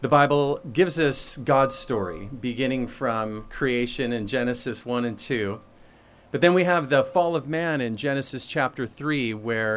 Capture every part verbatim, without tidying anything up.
The Bible gives us God's story, beginning from creation in Genesis one and two. But then we have the fall of man in Genesis chapter three, where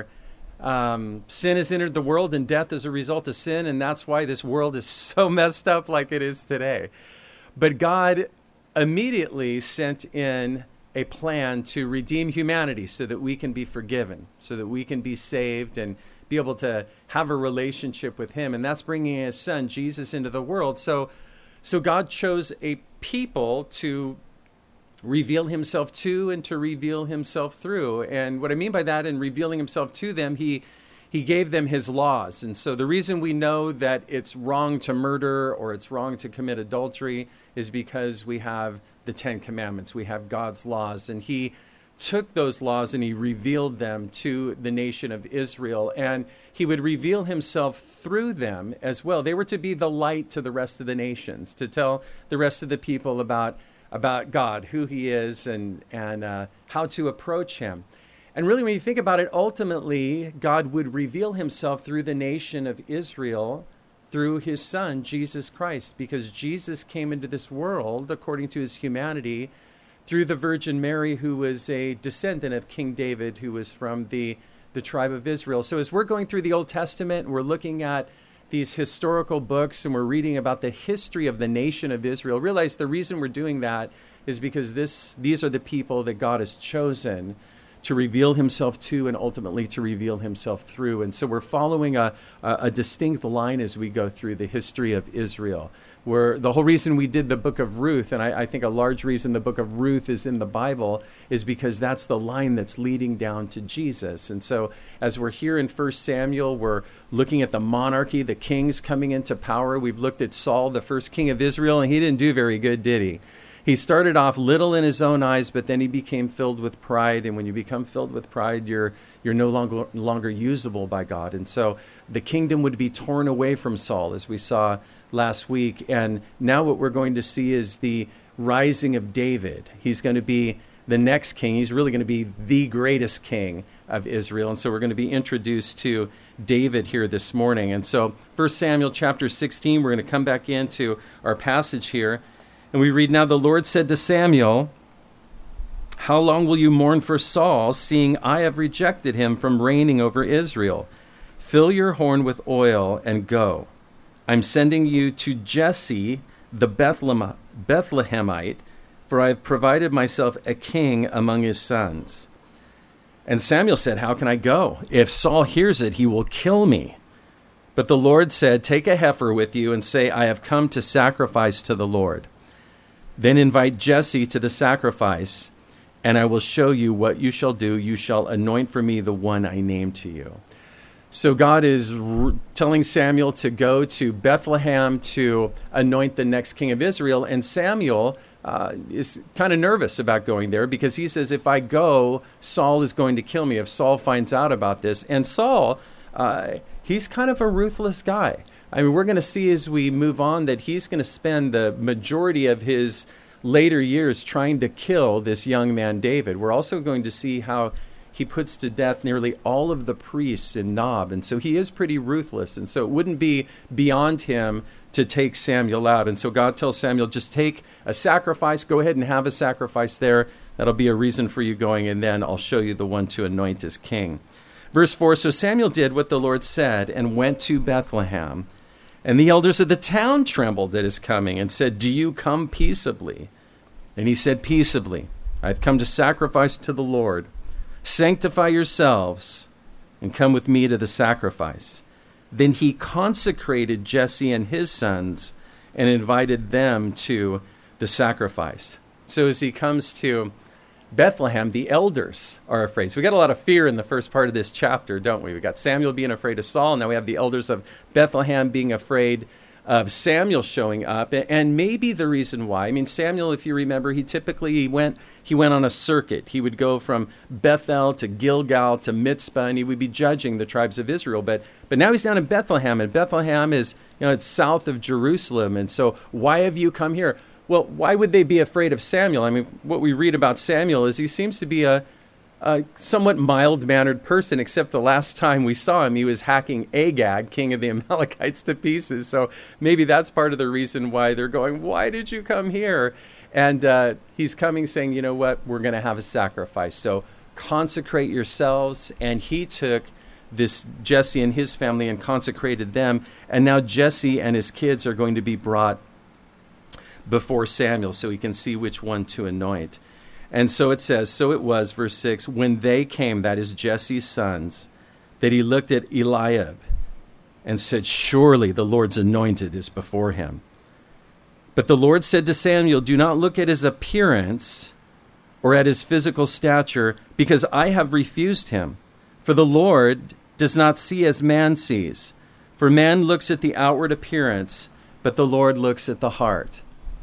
um, sin has entered the world and death as a result of sin, and that's why this world is so messed up like it is today. But God immediately sent in a plan to redeem humanity so that we can be forgiven, so that we can be saved and be able to have a relationship with him. And that's bringing his son, Jesus, into the world. So, so God chose a people to reveal himself to and to reveal himself through. And what I mean by that, in revealing himself to them, he he gave them his laws. And so the reason we know that it's wrong to murder or it's wrong to commit adultery is because we have the Ten Commandments. We have God's laws. And he took those laws and he revealed them to the nation of Israel, and he would reveal himself through them as well. They were to be the light to the rest of the nations, to tell the rest of the people about about God, who he is, and and uh, how to approach him. And really, when you think about it, ultimately, God would reveal himself through the nation of Israel through his son, Jesus Christ, because Jesus came into this world, according to his humanity, through the Virgin Mary, who was a descendant of King David, who was from the, the tribe of Israel. So as we're going through the Old Testament, and we're looking at these historical books, and we're reading about the history of the nation of Israel, realize the reason we're doing that is because this these are the people that God has chosen to reveal himself to and ultimately to reveal himself through. And so we're following a, a, a distinct line as we go through the history of Israel. Where the whole reason we did the book of Ruth, and I, I think a large reason the book of Ruth is in the Bible, is because that's the line that's leading down to Jesus. And so as we're here in First Samuel, we're looking at the monarchy, the kings coming into power. We've looked at Saul, the first king of Israel, and he didn't do very good, did he? He started off little in his own eyes, but then he became filled with pride. And when you become filled with pride, you're you're no longer longer usable by God. And so the kingdom would be torn away from Saul, as we saw last week. And now what we're going to see is the rising of David. He's going to be the next king. He's really going to be the greatest king of Israel. And so we're going to be introduced to David here this morning. And so First Samuel chapter sixteen, we're going to come back into our passage here. And we read, "Now the Lord said to Samuel, 'How long will you mourn for Saul, seeing I have rejected him from reigning over Israel? Fill your horn with oil and go. I'm sending you to Jesse the Bethlehem, Bethlehemite, for I have provided myself a king among his sons.' And Samuel said, 'How can I go? If Saul hears it, he will kill me.' But the Lord said, 'Take a heifer with you and say, I have come to sacrifice to the Lord. Then invite Jesse to the sacrifice, and I will show you what you shall do. You shall anoint for me the one I name to you.'" So God is r- telling Samuel to go to Bethlehem to anoint the next king of Israel. And Samuel uh, is kind of nervous about going there because he says, if I go, Saul is going to kill me if Saul finds out about this. And Saul, uh, he's kind of a ruthless guy. I mean, we're going to see as we move on that he's going to spend the majority of his later years trying to kill this young man, David. We're also going to see how he puts to death nearly all of the priests in Nob. And so he is pretty ruthless. And so it wouldn't be beyond him to take Samuel out. And so God tells Samuel, just take a sacrifice, go ahead and have a sacrifice there. That'll be a reason for you going, and then I'll show you the one to anoint as king. Verse four, "So Samuel did what the Lord said and went to Bethlehem. And the elders of the town trembled at his coming and said, 'Do you come peaceably?' And he said, 'Peaceably. I've come to sacrifice to the Lord. Sanctify yourselves and come with me to the sacrifice.' Then he consecrated Jesse and his sons and invited them to the sacrifice." So as he comes to Bethlehem, the elders are afraid. So we got a lot of fear in the first part of this chapter, don't we? We got Samuel being afraid of Saul. Now we have the elders of Bethlehem being afraid of Samuel showing up. And maybe the reason why, I mean, Samuel, if you remember, he typically he went he went on a circuit. He would go from Bethel to Gilgal to Mitzpah, and he would be judging the tribes of Israel. But but now he's down in Bethlehem, and Bethlehem is, you know, it's south of Jerusalem. And so why have you come here? Well, why would they be afraid of Samuel? I mean, what we read about Samuel is he seems to be a a somewhat mild-mannered person, except the last time we saw him, he was hacking Agag, king of the Amalekites, to pieces. So maybe that's part of the reason why they're going, why did you come here? And uh, he's coming saying, you know what, we're going to have a sacrifice. So consecrate yourselves. And he took this Jesse and his family and consecrated them. And now Jesse and his kids are going to be brought before Samuel so he can see which one to anoint. And so it says, so it was, verse six, when they came, that is Jesse's sons, that he looked at Eliab and said, surely the Lord's anointed is before him. But the Lord said to Samuel, do not look at his appearance or at his physical stature, because I have refused him. For the Lord does not see as man sees. For man looks at the outward appearance, but the Lord looks at the heart.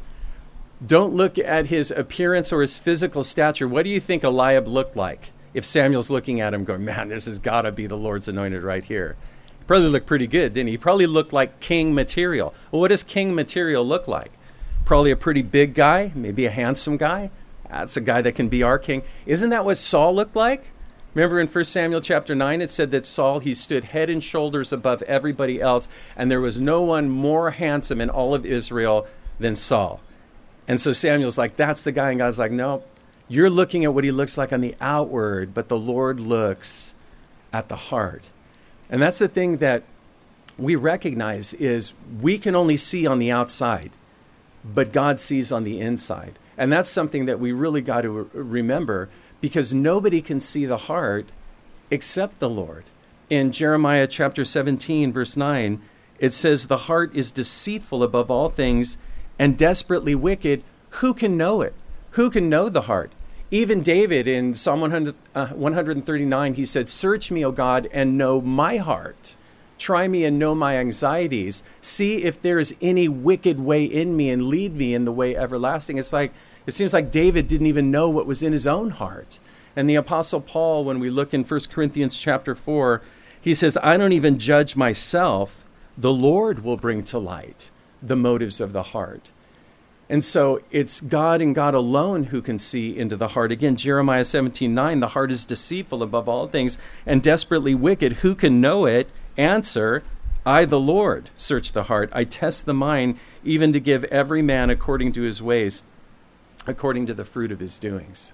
Don't look at his appearance or his physical stature. What do you think Eliab looked like? If Samuel's looking at him going, man, this has got to be the Lord's anointed right here. He probably looked pretty good, didn't he? He probably looked like king material. Well, what does king material look like? Probably a pretty big guy, maybe a handsome guy. That's a guy that can be our king. Isn't that what Saul looked like? Remember in First Samuel chapter nine, it said that Saul, he stood head and shoulders above everybody else, and there was no one more handsome in all of Israel than Saul. And so Samuel's like, that's the guy. And God's like, no, you're looking at what he looks like on the outward, but the Lord looks at the heart. And that's the thing that we recognize is we can only see on the outside, but God sees on the inside. And that's something that we really got to remember, because nobody can see the heart except the Lord. In Jeremiah chapter seventeen, verse nine, it says, the heart is deceitful above all things and desperately wicked. Who can know it? Who can know the heart? Even David in Psalm one hundred, uh, one thirty-nine, he said, search me, O God, and know my heart. Try me and know my anxieties. See if there is any wicked way in me and lead me in the way everlasting. It's like, it seems like David didn't even know what was in his own heart. And the Apostle Paul, when we look in First Corinthians chapter four, he says, I don't even judge myself. The Lord will bring to light the motives of the heart. And so it's God and God alone who can see into the heart. Again, Jeremiah seventeen nine, the heart is deceitful above all things and desperately wicked. Who can know it? Answer, I, the Lord, search the heart. I test the mind, even to give every man according to his ways, according to the fruit of his doings.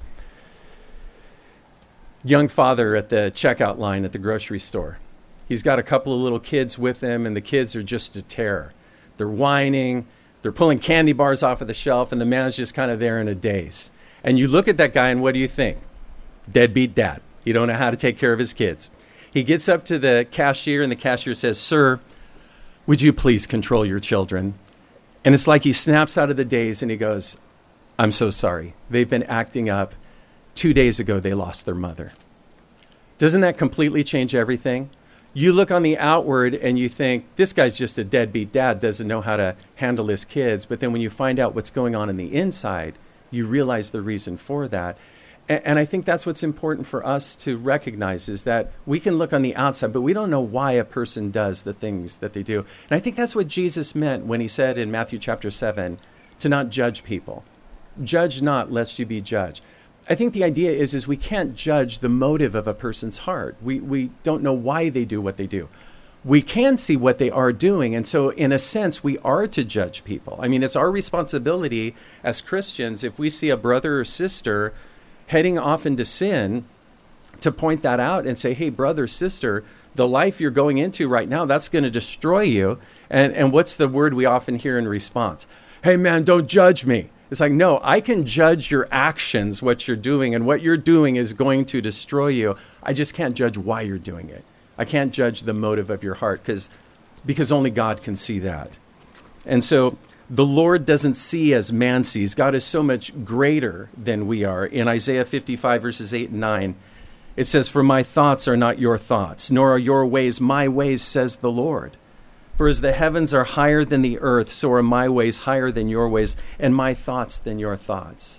Young father at the checkout line at the grocery store. He's got a couple of little kids with him, and the kids are just a terror. They're whining. They're pulling candy bars off of the shelf, and the man's just kind of there in a daze. And you look at that guy, and what do you think? Deadbeat dad. You don't know how to take care of his kids. He gets up to the cashier, and the cashier says, sir, would you please control your children? And it's like he snaps out of the daze, and he goes, I'm so sorry. They've been acting up. Two days ago, they lost their mother. Doesn't that completely change everything? You look on the outward and you think, this guy's just a deadbeat dad, doesn't know how to handle his kids. But then when you find out what's going on in the inside, you realize the reason for that. And, and I think that's what's important for us to recognize, is that we can look on the outside, but we don't know why a person does the things that they do. And I think that's what Jesus meant when he said in Matthew chapter seven, to not judge people. Judge not, lest you be judged. I think the idea is, is we can't judge the motive of a person's heart. We we don't know why they do what they do. We can see what they are doing. And so in a sense, we are to judge people. I mean, it's our responsibility as Christians, if we see a brother or sister heading off into sin, to point that out and say, hey, brother, sister, the life you're going into right now, that's going to destroy you. And, and what's the word we often hear in response? Hey, man, don't judge me. It's like, no, I can judge your actions, what you're doing, and what you're doing is going to destroy you. I just can't judge why you're doing it. I can't judge the motive of your heart because because only God can see that. And so the Lord doesn't see as man sees. God is so much greater than we are. In Isaiah fifty-five, verses eight and nine, it says, for my thoughts are not your thoughts, nor are your ways my ways, says the Lord. For as the heavens are higher than the earth, so are my ways higher than your ways, and my thoughts than your thoughts.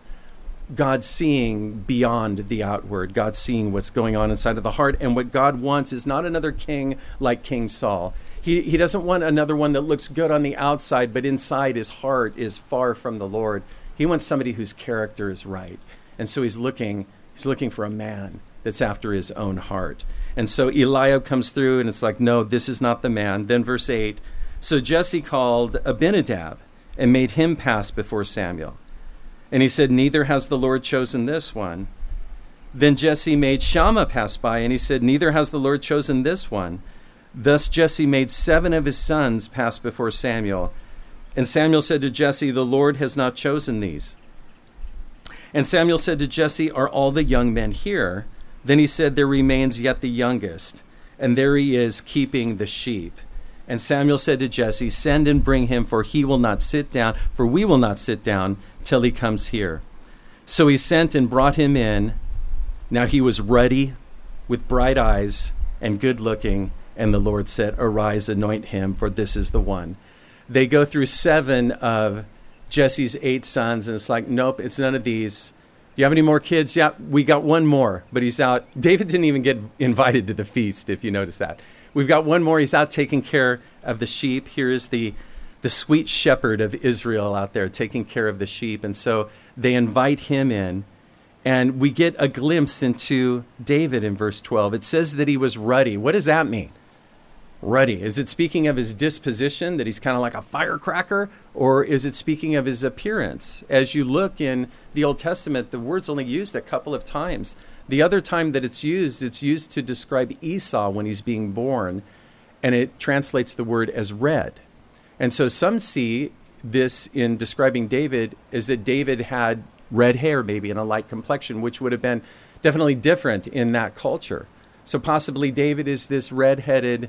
God seeing beyond the outward. God seeing what's going on inside of the heart. And what God wants is not another king like King Saul. He, he doesn't want another one that looks good on the outside, but inside his heart is far from the Lord. He wants somebody whose character is right. And so he's looking, he's looking for a man that's after his own heart. And so Eliab comes through, and it's like, no, this is not the man. Then verse eight, so Jesse called Abinadab and made him pass before Samuel. And he said, neither has the Lord chosen this one. Then Jesse made Shammah pass by, and he said, neither has the Lord chosen this one. Thus Jesse made seven of his sons pass before Samuel. And Samuel said to Jesse, the Lord has not chosen these. And Samuel said to Jesse, are all the young men here? Then he said, there remains yet the youngest, and there he is keeping the sheep. And Samuel said to Jesse, send and bring him, for he will not sit down, for we will not sit down till he comes here. So he sent and brought him in. Now he was ruddy, with bright eyes, and good looking. And the Lord said, arise, anoint him, for this is the one. They go through seven of Jesse's eight sons, and it's like, nope, it's none of these. You have any more kids? Yeah, we got one more, but he's out. David didn't even get invited to the feast, if you notice that. We've got one more. He's out taking care of the sheep. Here is the, the sweet shepherd of Israel out there taking care of the sheep. And so they invite him in, and we get a glimpse into David in verse twelve. It says that he was ruddy. What does that mean? Ruddy. Is it speaking of his disposition, that he's kind of like a firecracker, or is it speaking of his appearance? As you look in the Old Testament, the word's only used a couple of times. The other time that it's used, it's used to describe Esau when he's being born, and it translates the word as red. And so some see this in describing David is that David had red hair, maybe, and a light complexion, which would have been definitely different in that culture. So possibly David is this red-headed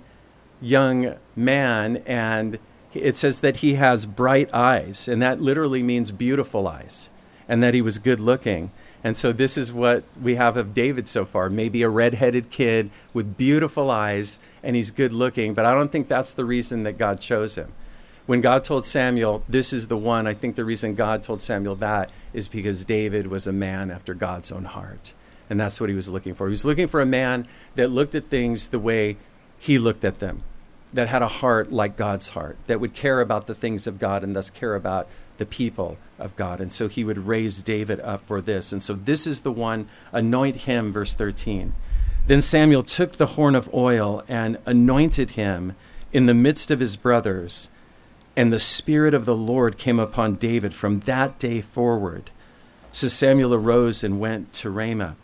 young man, and it says that he has bright eyes, and that literally means beautiful eyes, and that he was good looking. And so this is what we have of David so far, maybe a red-headed kid with beautiful eyes, and he's good looking, but I don't think that's the reason that God chose him. When God told Samuel, this is the one, I think the reason God told Samuel that is because David was a man after God's own heart, and that's what he was looking for. He was looking for a man that looked at things the way he looked at them, that had a heart like God's heart, that would care about the things of God and thus care about the people of God. And so he would raise David up for this. And so this is the one, anoint him, verse thirteen. Then Samuel took the horn of oil and anointed him in the midst of his brothers. And the Spirit of the Lord came upon David from that day forward. So Samuel arose and went to Ramah.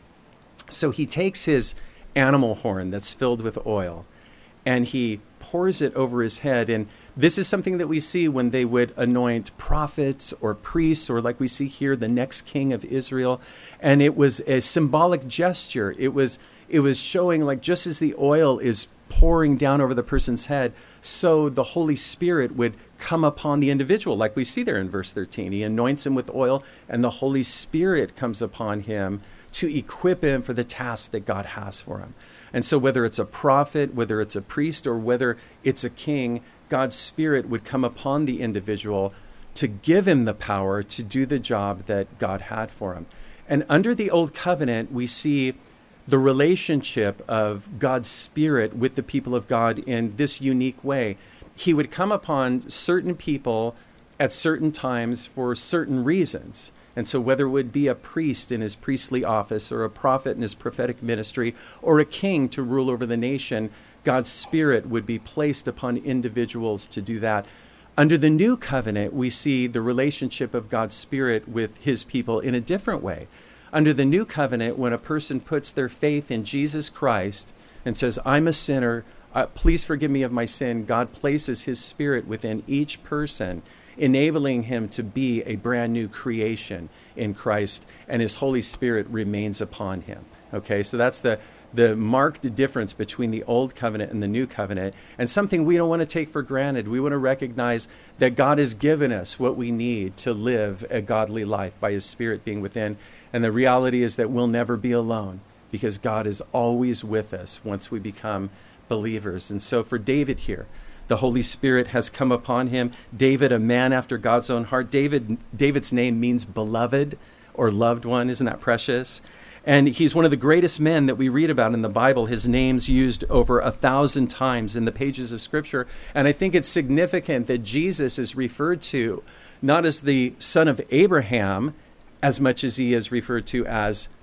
So he takes his animal horn that's filled with oil, and he pours it over his head. And this is something that we see when they would anoint prophets or priests, or like we see here, the next king of Israel. And it was a symbolic gesture. It was it was showing, like, just as the oil is pouring down over the person's head, so the Holy Spirit would come upon the individual, like we see there in verse thirteen. He anoints him with oil, and the Holy Spirit comes upon him to equip him for the task that God has for him. And so whether it's a prophet, whether it's a priest, or whether it's a king, God's Spirit would come upon the individual to give him the power to do the job that God had for him. And under the Old Covenant, we see the relationship of God's Spirit with the people of God in this unique way. He would come upon certain people at certain times for certain reasons. And so whether it would be a priest in his priestly office, or a prophet in his prophetic ministry, or a king to rule over the nation, God's Spirit would be placed upon individuals to do that. Under the New Covenant, we see the relationship of God's Spirit with his people in a different way. Under the New Covenant, when a person puts their faith in Jesus Christ and says, I'm a sinner, uh, please forgive me of my sin, God places his Spirit within each person, enabling him to be a brand new creation in Christ, and his Holy Spirit remains upon him. Okay, so that's the, the marked difference between the Old Covenant and the New Covenant, and something we don't want to take for granted. We want to recognize that God has given us what we need to live a godly life by his Spirit being within, and the reality is that we'll never be alone, because God is always with us once we become believers. And so for David here, the Holy Spirit has come upon him. David, a man after God's own heart. David, David's name means beloved or loved one. Isn't that precious? And he's one of the greatest men that we read about in the Bible. His name's used over a thousand times in the pages of Scripture. And I think it's significant that Jesus is referred to not as the son of Abraham as much as he is referred to as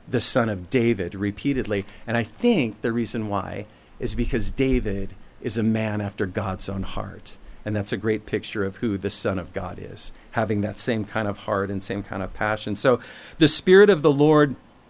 the son of David repeatedly. And I think the reason why is because David is a man after God's own heart. And that's a great picture of who the Son of God is, having that same kind of heart and same kind of passion. So the Spirit of the Lord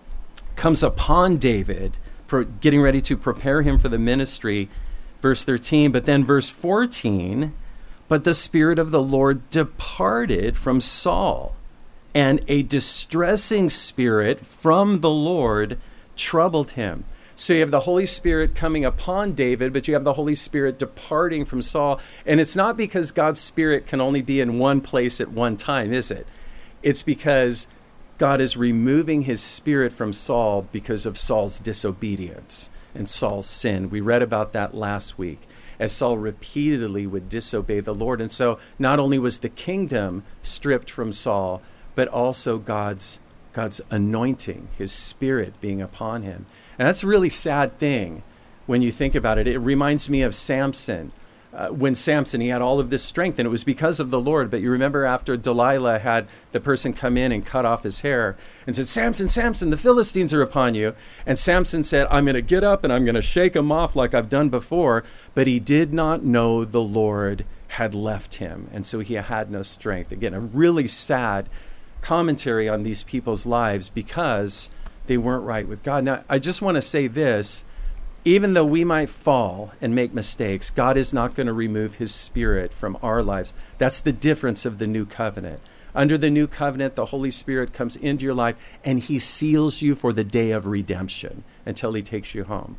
comes upon David, for getting ready to prepare him for the ministry, verse thirteen. But then verse fourteen, but the Spirit of the Lord departed from Saul, and a distressing spirit from the Lord troubled him. So you have the Holy Spirit coming upon David, but you have the Holy Spirit departing from Saul. And it's not because God's Spirit can only be in one place at one time, is it? It's because God is removing his Spirit from Saul because of Saul's disobedience and Saul's sin. We read about that last week, as Saul repeatedly would disobey the Lord. And so not only was the kingdom stripped from Saul, but also God's God's anointing, his Spirit being upon him. And that's a really sad thing when you think about it. It reminds me of Samson. Uh, when Samson, he had all of this strength, and it was because of the Lord. But you remember after Delilah had the person come in and cut off his hair and said, Samson, Samson, the Philistines are upon you. And Samson said, I'm going to get up and I'm going to shake them off like I've done before. But he did not know the Lord had left him. And so he had no strength. Again, a really sad commentary on these people's lives because they weren't right with God. Now, I just want to say this. Even though we might fall and make mistakes, God is not going to remove his Spirit from our lives. That's the difference of the new covenant. Under the new covenant, the Holy Spirit comes into your life and he seals you for the day of redemption until he takes you home.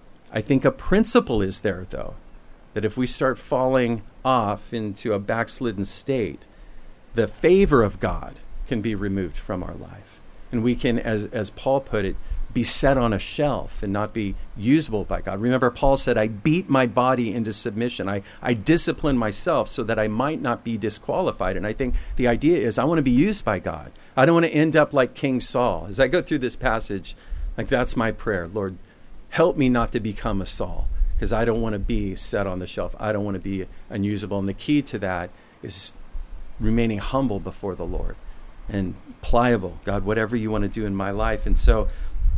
I think a principle is there, though, that if we start falling off into a backslidden state, the favor of God can be removed from our life. And we can, as, as Paul put it, be set on a shelf and not be usable by God. Remember, Paul said, I beat my body into submission. I, I discipline myself so that I might not be disqualified. And I think the idea is I want to be used by God. I don't want to end up like King Saul. As I go through this passage, like that's my prayer. Lord, help me not to become a Saul, because I don't want to be set on the shelf. I don't want to be unusable. And the key to that is remaining humble before the Lord and pliable. God, whatever you want to do in my life. And so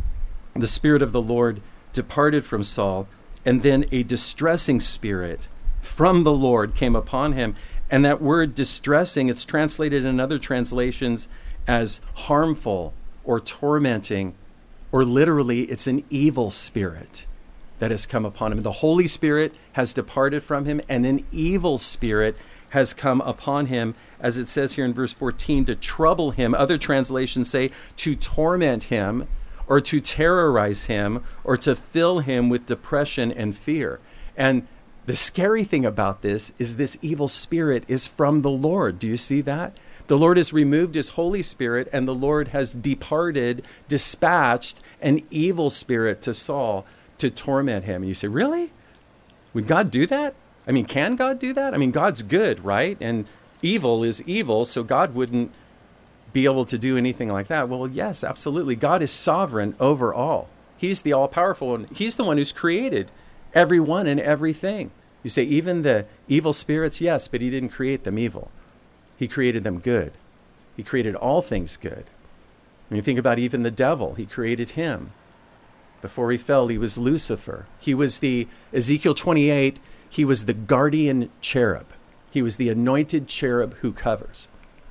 the Spirit of the Lord departed from Saul, and then a distressing spirit from the Lord came upon him. And that word distressing, it's translated in other translations as harmful or tormenting, or literally it's an evil spirit that has come upon him. The Holy Spirit has departed from him, and an evil spirit has come upon him, as it says here in verse fourteen, to trouble him. Other translations say to torment him, or to terrorize him, or to fill him with depression and fear. And the scary thing about this is this evil spirit is from the Lord. Do you see that? The Lord has removed his Holy Spirit, and the Lord has departed, dispatched an evil spirit to Saul to torment him. And you say, really? Would God do that? I mean, can God do that? I mean, God's good, right? And evil is evil, so God wouldn't be able to do anything like that. Well, yes, absolutely. God is sovereign over all. He's the all-powerful one. He's the one who's created everyone and everything. You say, even the evil spirits? Yes, but he didn't create them evil. He created them good. He created all things good. When you think about even the devil, he created him. Before he fell, he was Lucifer. He was the, Ezekiel twenty-eight, he was the guardian cherub. He was the anointed cherub who covers.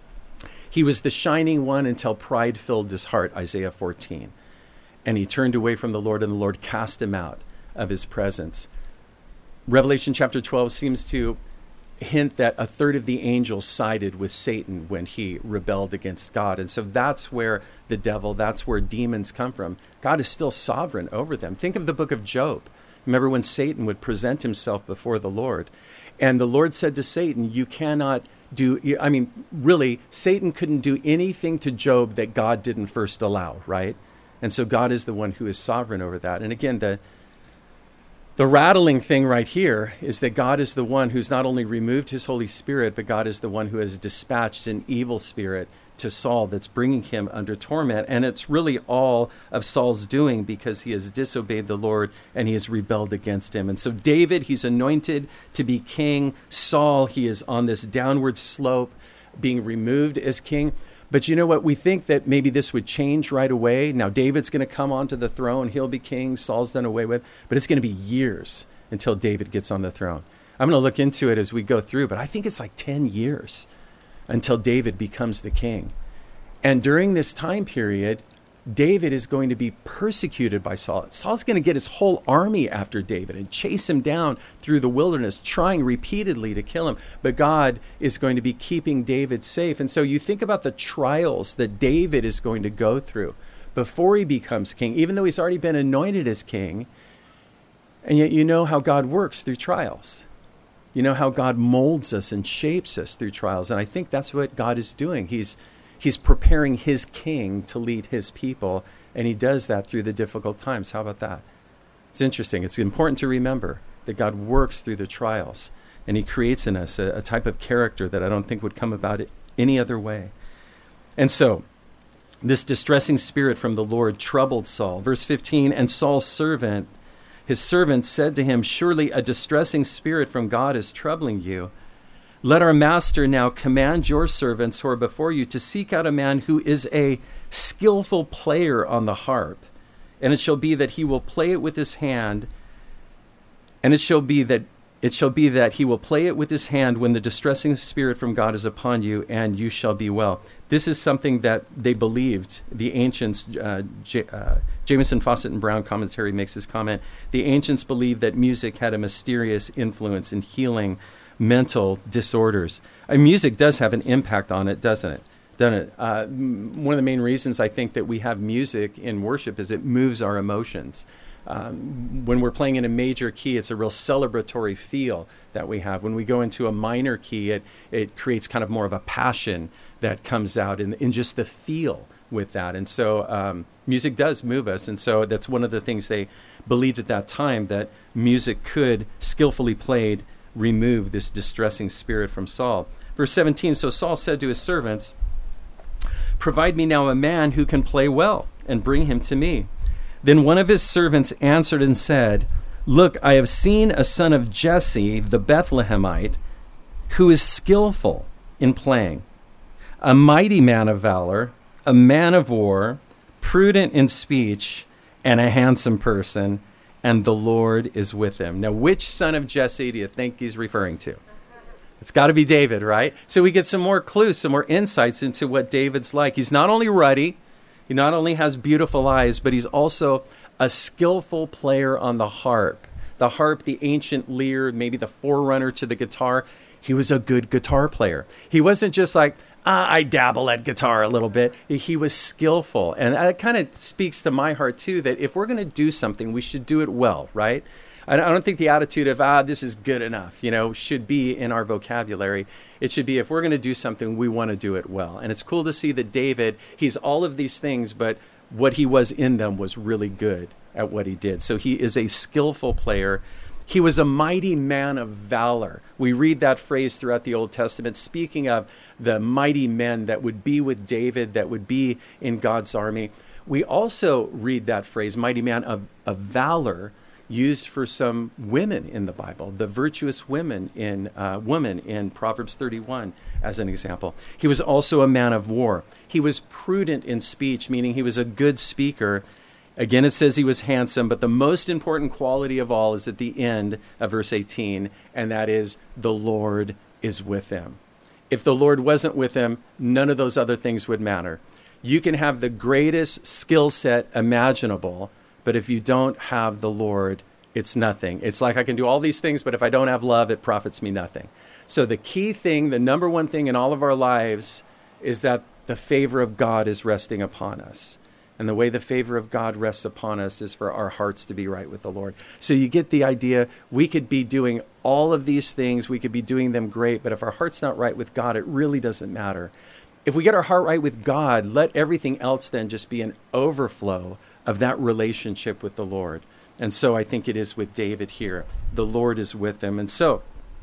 He was the shining one until pride filled his heart, Isaiah fourteen. And he turned away from the Lord, and the Lord cast him out of his presence. Revelation chapter twelve seems to hint that a third of the angels sided with Satan when he rebelled against God. And so that's where the devil, that's where demons come from. God is still sovereign over them. Think of the book of Job. Remember when Satan would present himself before the Lord, and the Lord said to Satan, you cannot do, I mean, really, Satan couldn't do anything to Job that God didn't first allow, right? And so God is the one who is sovereign over that. And again, the The rattling thing right here is that God is the one who's not only removed his Holy Spirit, but God is the one who has dispatched an evil spirit to Saul that's bringing him under torment. And it's really all of Saul's doing because he has disobeyed the Lord and he has rebelled against him. And so David, he's anointed to be king. Saul, he is on this downward slope, being removed as king. But you know what? We think that maybe this would change right away. Now, David's going to come onto the throne. He'll be king. Saul's done away with. But it's going to be years until David gets on the throne. I'm going to look into it as we go through, but I think it's like ten years until David becomes the king. And during this time period, David is going to be persecuted by Saul. Saul's going to get his whole army after David and chase him down through the wilderness, trying repeatedly to kill him. But God is going to be keeping David safe. And so you think about the trials that David is going to go through before he becomes king, even though he's already been anointed as king. And yet you know how God works through trials. You know how God molds us and shapes us through trials. And I think that's what God is doing. He's He's preparing his king to lead his people, and he does that through the difficult times. How about that? It's interesting. It's important to remember that God works through the trials, and he creates in us a, a type of character that I don't think would come about it any other way. And so, this distressing spirit from the Lord troubled Saul. Verse fifteen, and Saul's servant, his servant said to him, surely a distressing spirit from God is troubling you. Let our master now command your servants who are before you to seek out a man who is a skillful player on the harp. And it shall be that he will play it with his hand. And it shall be that it shall be that he will play it with his hand when the distressing spirit from God is upon you, and you shall be well. This is something that they believed. The ancients, uh, J- uh, Jameson, Fawcett, and Brown commentary makes this comment. The ancients believed that music had a mysterious influence in healing mental disorders. Uh, music does have an impact on it, doesn't it? Doesn't it? Uh, m- one of the main reasons I think that we have music in worship is it moves our emotions. Um, when we're playing in a major key, it's a real celebratory feel that we have. When we go into a minor key, it it creates kind of more of a passion that comes out in, in just the feel with that. And so um, music does move us. And so that's one of the things they believed at that time, that music could, skillfully played, remove this distressing spirit from Saul. Verse seventeen, so Saul said to his servants, provide me now a man who can play well, and bring him to me. Then one of his servants answered and said, look, I have seen a son of Jesse, the Bethlehemite, who is skillful in playing, a mighty man of valor, a man of war, prudent in speech, and a handsome person, and the Lord is with him. Now, which son of Jesse do you think he's referring to? It's got to be David, right? So we get some more clues, some more insights into what David's like. He's not only ruddy, he not only has beautiful eyes, but he's also a skillful player on the harp. The harp, the ancient lyre, maybe the forerunner to the guitar. He was a good guitar player. He wasn't just like, ah, I dabble at guitar a little bit. He was skillful. And that kind of speaks to my heart, too, that if we're going to do something, we should do it well, right? I don't think the attitude of, ah, this is good enough, you know, should be in our vocabulary. It should be, if we're going to do something, we want to do it well. And it's cool to see that David, he's all of these things, but what he was in them was really good at what he did. So he is a skillful player. He was a mighty man of valor. We read that phrase throughout the Old Testament, speaking of the mighty men that would be with David, that would be in God's army. We also read that phrase, mighty man of, of valor, used for some women in the Bible, the virtuous women in uh, woman in Proverbs thirty-one, as an example. He was also a man of war. He was prudent in speech, meaning he was a good speaker. Again, it says he was handsome, but the most important quality of all is at the end of verse eighteen, and that is the Lord is with him. If the Lord wasn't with him, none of those other things would matter. You can have the greatest skill set imaginable, but if you don't have the Lord, it's nothing. It's like I can do all these things, but if I don't have love, it profits me nothing. So the key thing, the number one thing in all of our lives is that the favor of God is resting upon us. And the way the favor of God rests upon us is for our hearts to be right with the Lord. So you get the idea, we could be doing all of these things, we could be doing them great, but if our heart's not right with God, it really doesn't matter. If we get our heart right with God, let everything else then just be an overflow of that relationship with the Lord. And so I think it is with David here. The Lord is with him. And so,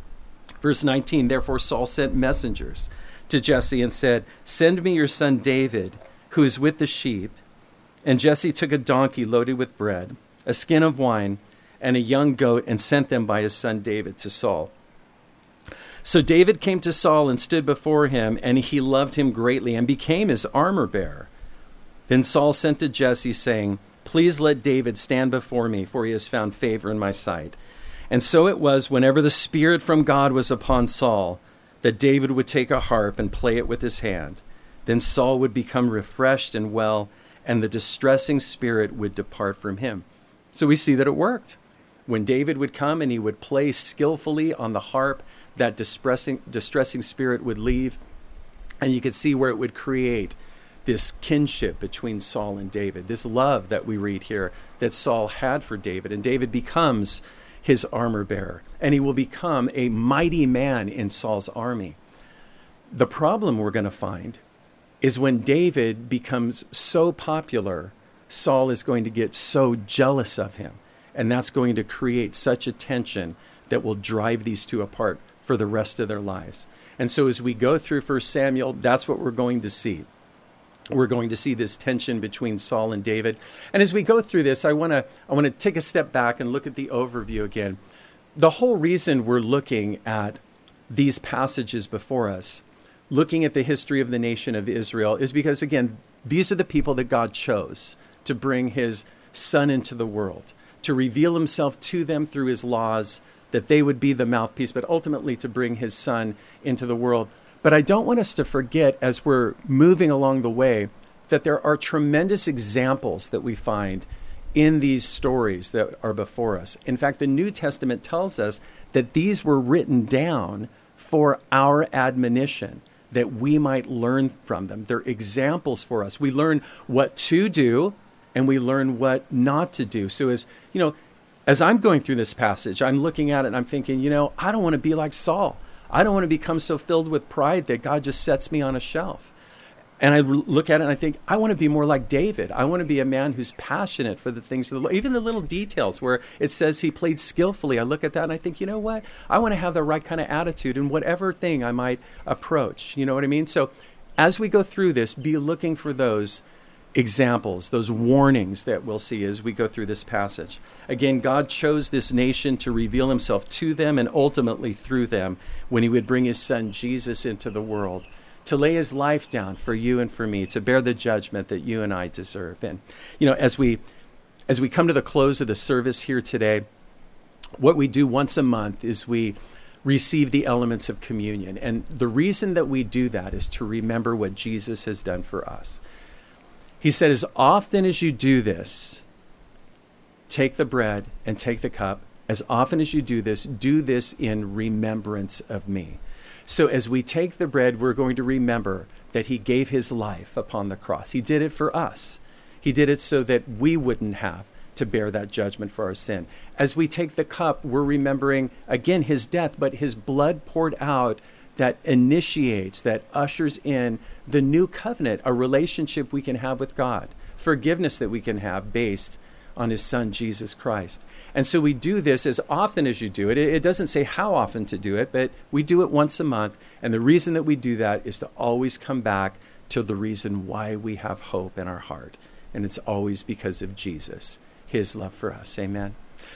verse nineteen, therefore Saul sent messengers to Jesse and said, send me your son David, who is with the sheep. And Jesse took a donkey loaded with bread, a skin of wine, and a young goat, and sent them by his son David to Saul. So David came to Saul and stood before him, and he loved him greatly and became his armor bearer. Then Saul sent to Jesse, saying, "Please let David stand before me, for he has found favor in my sight." And so it was, whenever the Spirit from God was upon Saul, that David would take a harp and play it with his hand. Then Saul would become refreshed and well, and the distressing spirit would depart from him. So we see that it worked. When David would come and he would play skillfully on the harp, that distressing, distressing spirit would leave, and you could see where it would create this kinship between Saul and David, this love that we read here that Saul had for David. And David becomes his armor bearer, and he will become a mighty man in Saul's army. The problem we're going to find is when David becomes so popular, Saul is going to get so jealous of him. And that's going to create such a tension that will drive these two apart for the rest of their lives. And so as we go through First Samuel, that's what we're going to see. We're going to see this tension between Saul and David. And as we go through this, I want to I want to take a step back and look at the overview again. The whole reason we're looking at these passages before us, looking at the history of the nation of Israel, is because, again, these are the people that God chose to bring his Son into the world, to reveal himself to them through his laws, that they would be the mouthpiece, but ultimately to bring his Son into the world. But I don't want us to forget, as we're moving along the way, that there are tremendous examples that we find in these stories that are before us. In fact, the New Testament tells us that these were written down for our admonition, that we might learn from them. They're examples for us. We learn what to do, and we learn what not to do. So as, you know, as I'm going through this passage, I'm looking at it and I'm thinking, you know, I don't want to be like Saul. I don't want to become so filled with pride that God just sets me on a shelf. And I look at it and I think, I want to be more like David. I want to be a man who's passionate for the things of the Lord. Even the little details where it says he played skillfully. I look at that and I think, you know what? I want to have the right kind of attitude in whatever thing I might approach. You know what I mean? So as we go through this, be looking for those examples, those warnings that we'll see as we go through this passage. Again, God chose this nation to reveal himself to them and ultimately through them when he would bring his Son Jesus into the world, to lay his life down for you and for me, to bear the judgment that you and I deserve. And, you know, as we as we come to the close of the service here today, what we do once a month is we receive the elements of communion. And the reason that we do that is to remember what Jesus has done for us. He said, as often as you do this, take the bread and take the cup. As often as you do this, do this in remembrance of me. So as we take the bread, we're going to remember that he gave his life upon the cross. He did it for us. He did it so that we wouldn't have to bear that judgment for our sin. As we take the cup, we're remembering, again, his death, but his blood poured out that initiates, that ushers in the new covenant, a relationship we can have with God, forgiveness that we can have based on his Son, Jesus Christ. And so we do this as often as you do it. It doesn't say how often to do it, but we do it once a month. And the reason that we do that is to always come back to the reason why we have hope in our heart. And it's always because of Jesus, his love for us. Amen.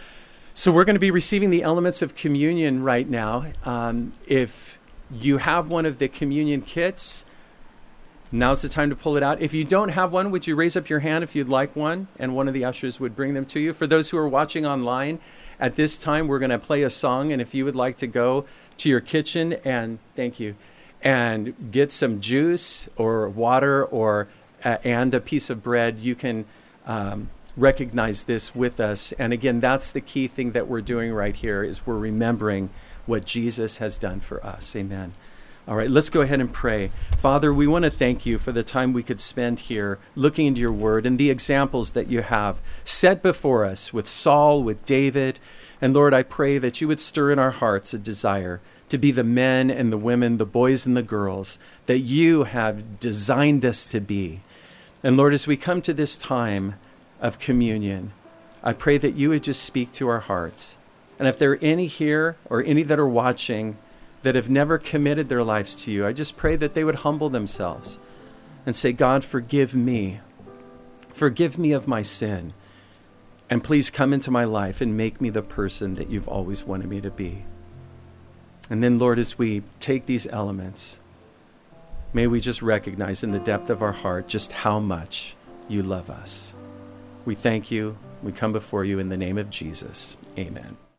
So we're going to be receiving the elements of communion right now. Um, if you have one of the communion kits, now's the time to pull it out. If you don't have one, would you raise up your hand if you'd like one? And one of the ushers would bring them to you. For those who are watching online, at this time, we're going to play a song. And if you would like to go to your kitchen and, thank you, and get some juice or water or uh, and a piece of bread, you can um, recognize this with us. And again, that's the key thing that we're doing right here, is we're remembering what Jesus has done for us. Amen. All right, let's go ahead and pray. Father, we want to thank you for the time we could spend here looking into your word and the examples that you have set before us with Saul, with David. And Lord, I pray that you would stir in our hearts a desire to be the men and the women, the boys and the girls that you have designed us to be. And Lord, as we come to this time of communion, I pray that you would just speak to our hearts. And if there are any here or any that are watching that have never committed their lives to you, I just pray that they would humble themselves and say, God, forgive me. Forgive me of my sin. And please come into my life and make me the person that you've always wanted me to be. And then, Lord, as we take these elements, may we just recognize in the depth of our heart just how much you love us. We thank you. We come before you in the name of Jesus. Amen.